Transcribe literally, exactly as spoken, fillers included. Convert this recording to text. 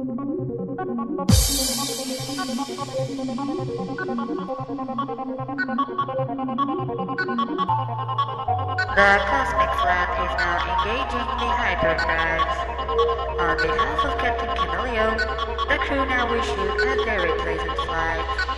The Cosmic Flat is now engaging the hyperdrives. On behalf of Captain Camilio, the crew now wish you a very pleasant flight.